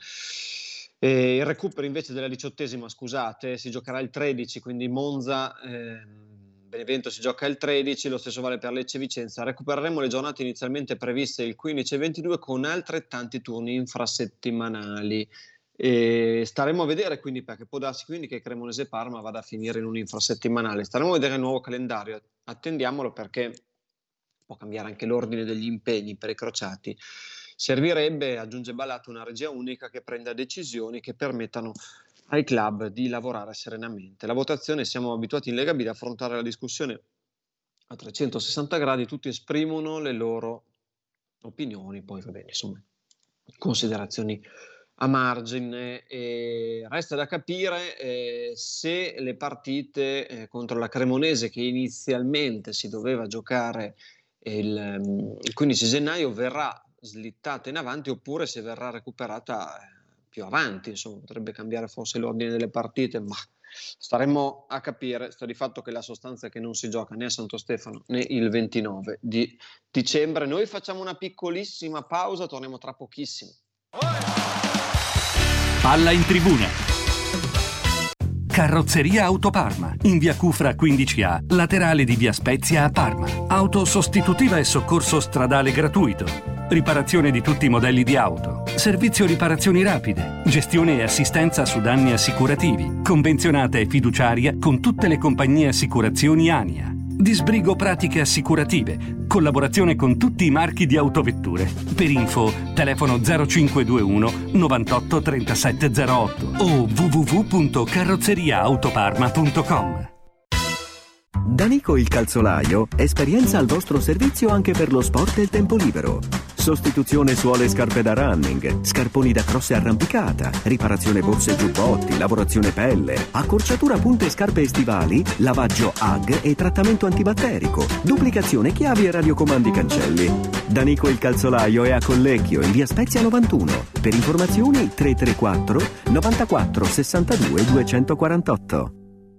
E il recupero invece della diciottesima, scusate, si giocherà il tredici, quindi Monza, eh, Benevento si gioca il tredici, lo stesso vale per Lecce e Vicenza. Recupereremo le giornate inizialmente previste il quindici e ventidue con altrettanti turni infrasettimanali. E staremo a vedere quindi, perché può darsi quindi che Cremonese Parma vada a finire in un infrasettimanale. Staremo a vedere il nuovo calendario, attendiamolo perché può cambiare anche l'ordine degli impegni per i crociati. Servirebbe, aggiunge Balata, una regia unica che prenda decisioni che permettano ai club di lavorare serenamente. La votazione, siamo abituati in Lega B ad affrontare la discussione a trecentosessanta gradi, tutti esprimono le loro opinioni, poi va bene, insomma, considerazioni a margine. E resta da capire eh, se le partite eh, contro la Cremonese, che inizialmente si doveva giocare il, il quindici gennaio, verrà slittata in avanti oppure se verrà recuperata eh, più avanti. Insomma, potrebbe cambiare forse l'ordine delle partite, ma staremo a capire. Sta di fatto che la sostanza è che non si gioca né a Santo Stefano né il ventinove di dicembre. Noi facciamo una piccolissima pausa, torniamo tra pochissimo. Palla in tribuna. Carrozzeria Auto Parma, in via Cufra quindici A, laterale di via Spezia a Parma. Auto sostitutiva e soccorso stradale gratuito. riparazione di tutti i modelli di auto, servizio riparazioni rapide, gestione e assistenza su danni assicurativi, convenzionata e fiduciaria con tutte le compagnie assicurazioni ANIA. Disbrigo pratiche assicurative, collaborazione con tutti i marchi di autovetture. Per info, telefono zero cinque due uno novantotto trentasette zero otto o w w w punto carrozzeriaautoparma punto com. D'Amico il calzolaio, esperienza al vostro servizio anche per lo sport e il tempo libero. Sostituzione suole e scarpe da running, scarponi da cross e arrampicata, riparazione borse e giubbotti, lavorazione pelle, accorciatura punte e scarpe e stivali, lavaggio A G e trattamento antibatterico, duplicazione chiavi e radiocomandi cancelli. D'Amico il calzolaio è a Collecchio in via Spezia novantuno. Per informazioni tre tre quattro novantaquattro sessantadue duecentoquarantotto.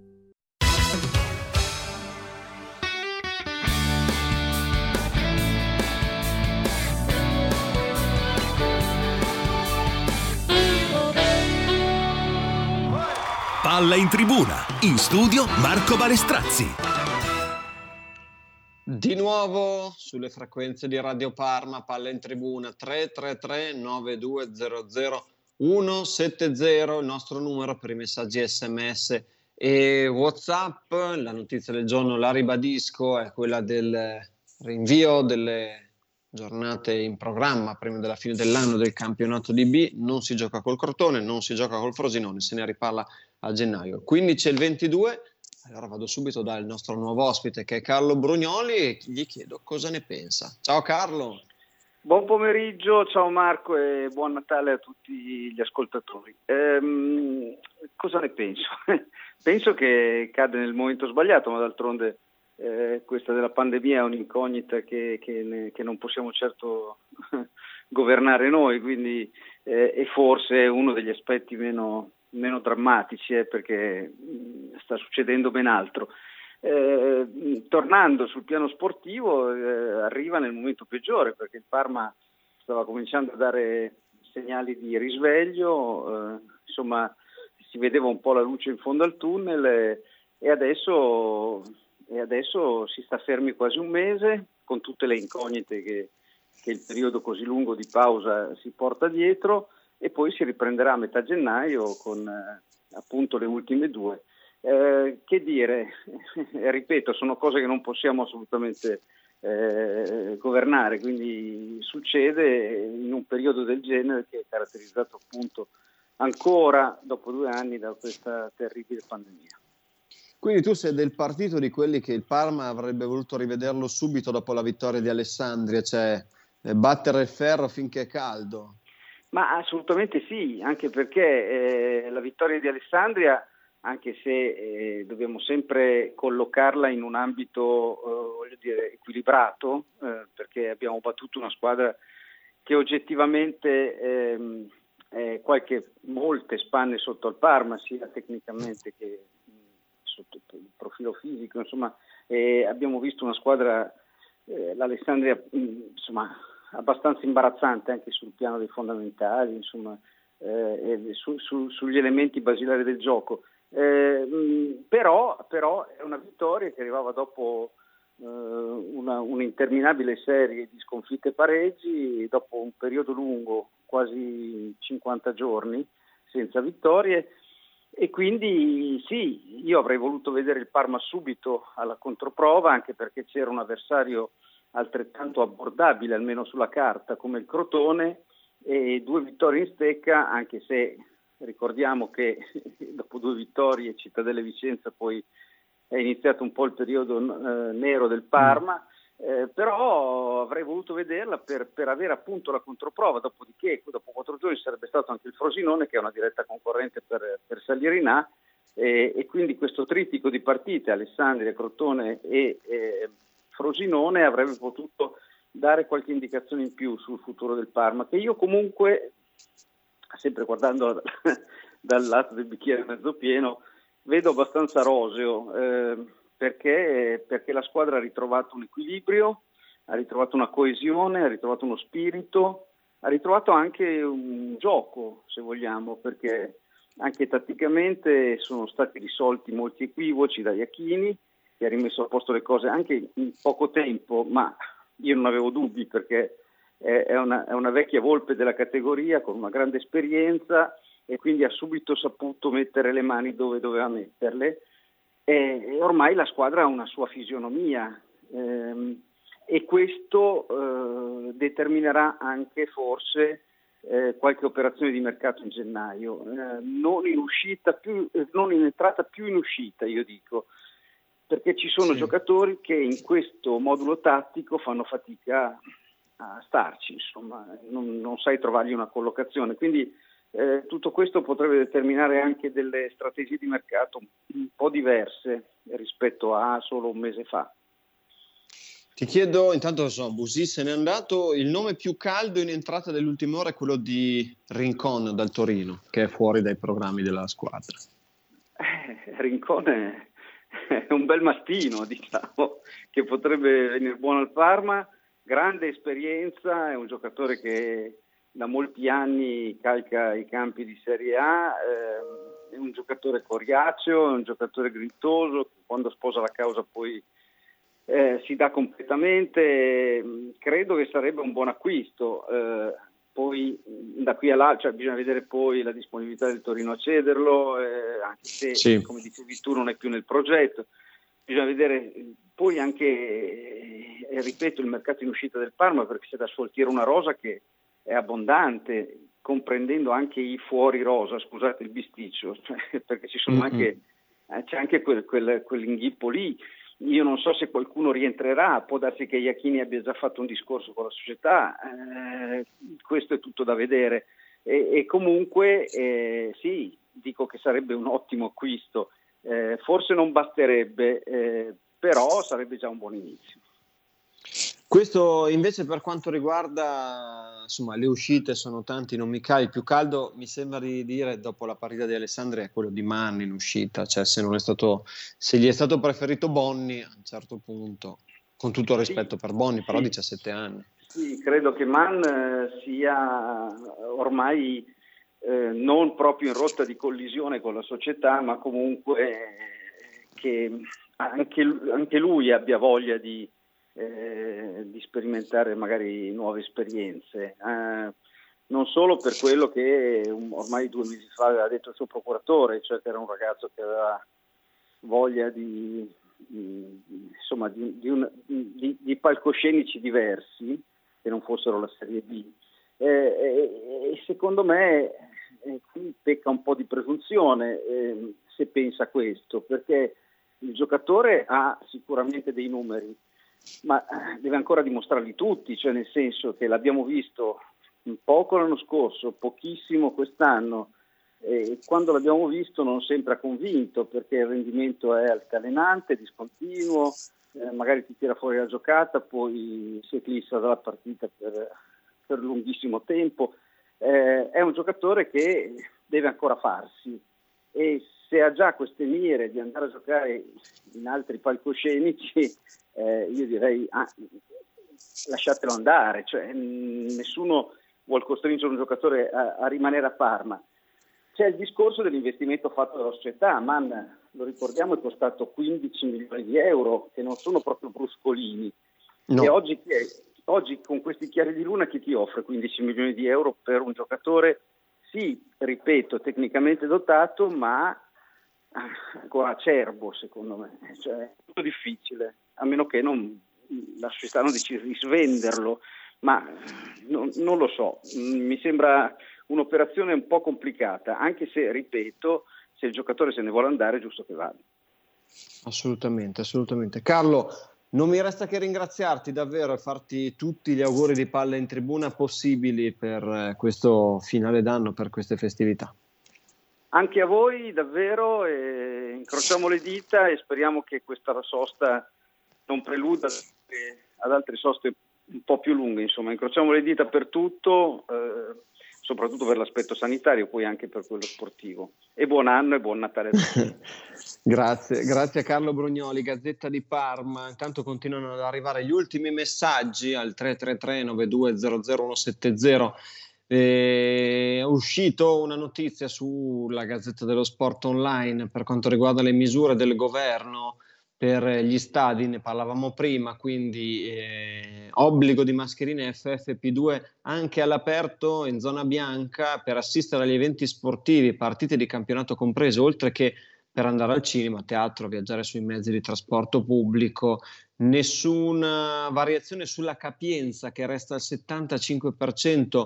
Palla in tribuna, in studio Marco Balestrazzi. Di nuovo sulle frequenze di Radio Parma, Palla in tribuna, tre tre tre nove due zero zero uno sette zero, il nostro numero per i messaggi sms e WhatsApp. La notizia del giorno, la ribadisco, è quella del rinvio delle giornate in programma prima della fine dell'anno del campionato di B. Non si gioca col Crotone, non si gioca col Frosinone, se ne riparla a gennaio. quindici e il ventidue. Allora vado subito dal nostro nuovo ospite, che è Carlo Brugnoli, e gli chiedo cosa ne pensa. Ciao Carlo. Buon pomeriggio, ciao Marco e buon Natale a tutti gli ascoltatori. Ehm, cosa ne penso? Penso che cade nel momento sbagliato, ma d'altronde eh, questa della pandemia è un'incognita che, che, ne, che non possiamo certo governare noi, quindi eh, è forse uno degli aspetti meno meno drammatici, eh, perché mh, sta succedendo ben altro. Eh, tornando sul piano sportivo, eh, arriva nel momento peggiore, perché il Parma stava cominciando a dare segnali di risveglio, eh, insomma si vedeva un po' la luce in fondo al tunnel, eh, e adesso, e adesso si sta fermi quasi un mese, con tutte le incognite che, che il periodo così lungo di pausa si porta dietro, e poi si riprenderà a metà gennaio con eh, appunto le ultime due. Eh, che dire, ripeto, sono cose che non possiamo assolutamente eh, governare, quindi succede in un periodo del genere che è caratterizzato appunto ancora dopo due anni da questa terribile pandemia. Quindi tu sei del partito di quelli che il Parma avrebbe voluto rivederlo subito dopo la vittoria di Alessandria, cioè eh, battere il ferro finché è caldo? Ma assolutamente sì, anche perché eh, la vittoria di Alessandria, anche se eh, dobbiamo sempre collocarla in un ambito eh, voglio dire, equilibrato, eh, perché abbiamo battuto una squadra che oggettivamente ehm, è qualche molte spanne sotto al Parma, sia tecnicamente che mh, sotto il profilo fisico, insomma, eh, abbiamo visto una squadra, eh, l'Alessandria, mh, insomma, abbastanza imbarazzante anche sul piano dei fondamentali, insomma, eh, su, su, sugli elementi basilari del gioco. Eh, mh, però, però è una vittoria che arrivava dopo eh, una, un'interminabile serie di sconfitte e pareggi, dopo un periodo lungo, quasi cinquanta giorni, senza vittorie, e quindi sì, io avrei voluto vedere il Parma subito alla controprova, anche perché c'era un avversario altrettanto abbordabile, almeno sulla carta, come il Crotone, e due vittorie in stecca, anche se ricordiamo che dopo due vittorie Cittadella e Vicenza poi è iniziato un po' il periodo eh, nero del Parma, eh, però avrei voluto vederla per, per avere appunto la controprova, dopodiché dopo quattro giorni sarebbe stato anche il Frosinone, che è una diretta concorrente per, per salire in A, e, e quindi questo trittico di partite, Alessandria, Crotone e eh, Frosinone, avrebbe potuto dare qualche indicazione in più sul futuro del Parma, che io comunque, sempre guardando dal lato del bicchiere mezzo pieno, vedo abbastanza roseo, eh, perché, perché la squadra ha ritrovato un equilibrio, ha ritrovato una coesione, ha ritrovato uno spirito, ha ritrovato anche un gioco, se vogliamo, perché anche tatticamente sono stati risolti molti equivoci da Iachini, che ha rimesso a posto le cose anche in poco tempo, ma io non avevo dubbi, perché è, è, una, è una vecchia volpe della categoria con una grande esperienza e quindi ha subito saputo mettere le mani dove doveva metterle e, e ormai la squadra ha una sua fisionomia ehm, e questo eh, determinerà anche forse eh, qualche operazione di mercato in gennaio, eh, non in uscita più, eh, non in entrata più in uscita, io dico, perché ci sono sì. giocatori che in questo modulo tattico fanno fatica a starci, insomma, non, non sai trovargli una collocazione, quindi eh, tutto questo potrebbe determinare anche delle strategie di mercato un po' diverse rispetto a solo un mese fa. Ti chiedo, intanto so, Busì se n'è andato, il nome più caldo in entrata dell'ultima ora è quello di Rincon dal Torino, che è fuori dai programmi della squadra. Eh, Rincon è, è un bel mastino, diciamo, che potrebbe venire buono al Parma, grande esperienza, è un giocatore che da molti anni calca i campi di Serie A, eh, è un giocatore coriaceo, è un giocatore grintoso, quando sposa la causa poi Eh, si dà completamente, credo che sarebbe un buon acquisto, eh, poi da qui a là cioè, bisogna vedere poi la disponibilità del Torino a cederlo, eh, anche se sì. come dicevi tu non è più nel progetto, bisogna vedere poi anche, eh, ripeto, il mercato in uscita del Parma, perché c'è da sfoltire una rosa che è abbondante, comprendendo anche i fuori rosa, scusate il bisticcio, cioè, perché ci sono mm-hmm. anche, eh, c'è anche quel, quel, quell'inghippo lì. Io non so se qualcuno rientrerà, può darsi che Iachini abbia già fatto un discorso con la società, eh, questo è tutto da vedere. E, e comunque eh, sì, dico che sarebbe un ottimo acquisto, eh, forse non basterebbe, eh, però sarebbe già un buon inizio. Questo invece per quanto riguarda insomma, le uscite sono tanti, non mi cai, il più caldo mi sembra di dire dopo la partita di Alessandria è quello di Mann in uscita, cioè se non è stato, se gli è stato preferito Bonni a un certo punto, con tutto il rispetto sì, per Bonni, però sì. diciassette anni. Sì, credo che Mann sia ormai eh, non proprio in rotta di collisione con la società, ma comunque eh, che anche, anche lui abbia voglia di Eh, di sperimentare magari nuove esperienze, eh, non solo per quello che um, ormai due mesi fa aveva detto il suo procuratore, cioè che era un ragazzo che aveva voglia di, di, di insomma di, di, un, di, di palcoscenici diversi che non fossero la Serie B e eh, eh, secondo me eh, qui pecca un po' di presunzione eh, se pensa questo, perché il giocatore ha sicuramente dei numeri, ma deve ancora dimostrarli tutti, cioè nel senso che l'abbiamo visto un poco l'anno scorso, pochissimo quest'anno, e quando l'abbiamo visto non sempre ha convinto, perché il rendimento è altalenante, discontinuo, eh, magari ti tira fuori la giocata, poi si eclissa dalla partita per, per lunghissimo tempo, eh, è un giocatore che deve ancora farsi e se ha già queste mire di andare a giocare in altri palcoscenici, eh, io direi ah, lasciatelo andare, cioè, mh, nessuno vuol costringere un giocatore a, a rimanere a Parma. C'è il discorso dell'investimento fatto dalla società, Mann, lo ricordiamo, è costato quindici milioni di euro, che non sono proprio bruscolini, no. E oggi, chi è, oggi con questi chiari di luna chi ti offre quindici milioni di euro per un giocatore, sì, ripeto, tecnicamente dotato, ma ancora acerbo secondo me, cioè è molto difficile, a meno che non, la società non decida di svenderlo, ma non, non lo so, mi sembra un'operazione un po' complicata, anche se, ripeto, se il giocatore se ne vuole andare è giusto che vada. Assolutamente, assolutamente. Carlo, non mi resta che ringraziarti davvero e farti tutti gli auguri di palla in tribuna possibili per questo finale d'anno, per queste festività. Anche a voi davvero, e incrociamo le dita e speriamo che questa sosta non preluda ad altre soste un po' più lunghe, insomma incrociamo le dita per tutto, eh, soprattutto per l'aspetto sanitario, poi anche per quello sportivo. E buon anno e buon Natale a tutti. Grazie, grazie a Carlo Brugnoli, Gazzetta di Parma. Intanto continuano ad arrivare gli ultimi messaggi al tre tre tre nove due zero zero uno sette zero. È uscito una notizia sulla Gazzetta dello Sport Online per quanto riguarda le misure del governo per gli stadi, ne parlavamo prima, quindi eh, obbligo di mascherine F F P due anche all'aperto in zona bianca per assistere agli eventi sportivi, partite di campionato comprese, oltre che per andare al cinema, teatro, viaggiare sui mezzi di trasporto pubblico. Nessuna variazione sulla capienza, che resta al settantacinque per cento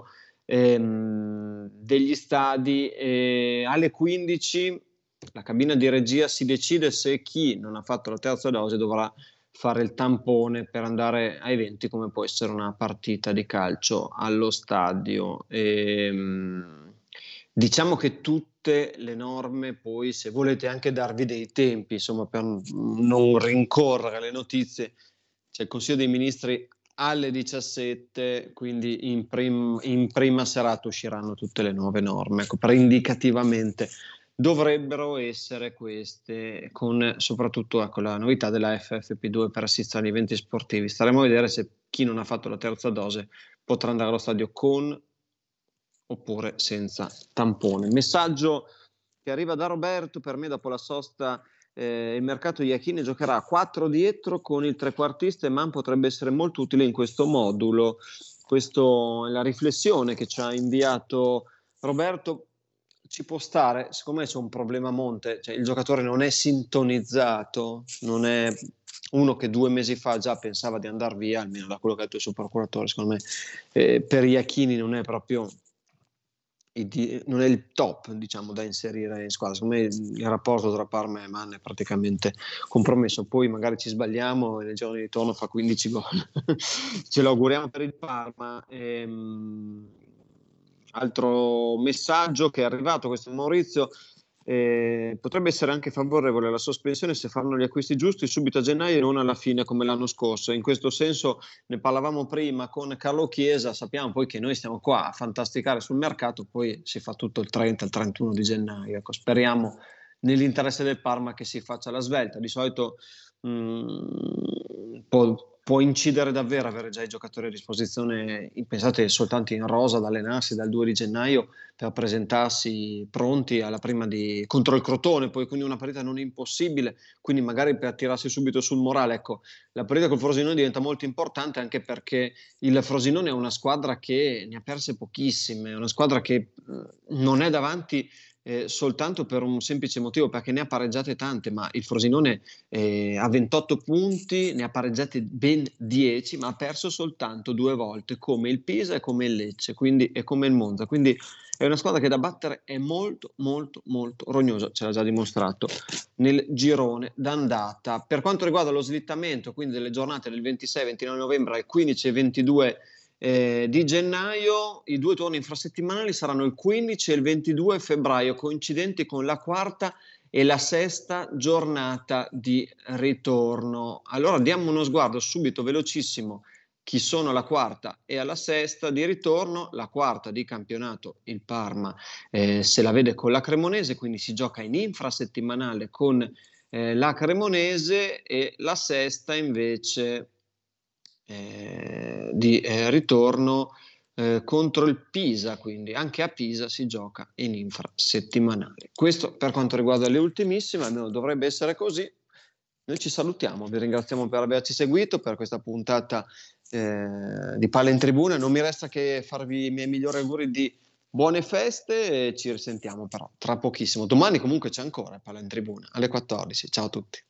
ehm, degli stadi. E alle quindici la cabina di regia si decide se chi non ha fatto la terza dose dovrà fare il tampone per andare a eventi come può essere una partita di calcio allo stadio. E, diciamo che tutte le norme, poi se volete anche darvi dei tempi, insomma, per non rincorrere le notizie, c'è il Consiglio dei Ministri alle diciassette, quindi in, prim- in prima serata usciranno tutte le nuove norme. Ecco, per indicativamente dovrebbero essere queste, con soprattutto ecco, la novità della F F P due per assistere agli eventi sportivi. Staremo a vedere se chi non ha fatto la terza dose potrà andare allo stadio con oppure senza tampone. Messaggio che arriva da Roberto: per me dopo la sosta eh, il mercato Iachini giocherà a quattro dietro con il trequartista e Man potrebbe essere molto utile in questo modulo. Questa è la riflessione che ci ha inviato Roberto. Ci può stare, secondo me c'è un problema a monte, cioè il giocatore non è sintonizzato, non è uno che due mesi fa già pensava di andare via, almeno da quello che ha detto il suo procuratore. Secondo me eh, per Iachini non è proprio il, non è il top, diciamo, da inserire in squadra. Secondo me il rapporto tra Parma e Man è praticamente compromesso. Poi magari ci sbagliamo e nel giorno di ritorno fa quindici gol. Ce lo auguriamo per il Parma. ehm Altro messaggio che è arrivato, questo è Maurizio: eh, potrebbe essere anche favorevole alla sospensione se fanno gli acquisti giusti subito a gennaio e non alla fine come l'anno scorso. In questo senso ne parlavamo prima con Carlo Chiesa, sappiamo poi che noi stiamo qua a fantasticare sul mercato, poi si fa tutto il trenta, il trentuno di gennaio. Ecco, speriamo nell'interesse del Parma che si faccia la svelta. Di solito mh, può può incidere davvero avere già i giocatori a disposizione, pensate, soltanto in rosa, ad allenarsi dal due di gennaio per presentarsi pronti alla prima di contro il Crotone, poi quindi una partita non impossibile, quindi magari per tirarsi subito sul morale. Ecco, la partita col Frosinone diventa molto importante anche perché il Frosinone è una squadra che ne ha perse pochissime, è una squadra che non è davanti Eh, soltanto per un semplice motivo, perché ne ha pareggiate tante, ma il Frosinone eh, ha ventotto punti, ne ha pareggiate ben dieci, ma ha perso soltanto due volte, come il Pisa e come il Lecce, quindi, e come il Monza. Quindi è una squadra che da battere è molto molto molto rognosa, ce l'ha già dimostrato nel girone d'andata. Per quanto riguarda lo slittamento, quindi delle giornate del ventisei ventinove novembre al quindici e ventidue Eh, di gennaio, i due turni infrasettimanali saranno il quindici e il ventidue febbraio, coincidenti con la quarta e la sesta giornata di ritorno. Allora diamo uno sguardo subito velocissimo chi sono alla quarta e alla sesta di ritorno. La quarta di campionato, il Parma eh, se la vede con la Cremonese, quindi si gioca in infrasettimanale con eh, la Cremonese, e la sesta invece Eh, di eh, ritorno eh, contro il Pisa, quindi anche a Pisa si gioca in infrasettimanale. Questo per quanto riguarda le ultimissime, almeno dovrebbe essere così. Noi ci salutiamo, vi ringraziamo per averci seguito per questa puntata eh, di Palla in Tribuna. Non mi resta che farvi i miei migliori auguri di buone feste e ci risentiamo però tra pochissimo. Domani comunque c'è ancora Palla in Tribuna alle quattordici. Ciao a tutti.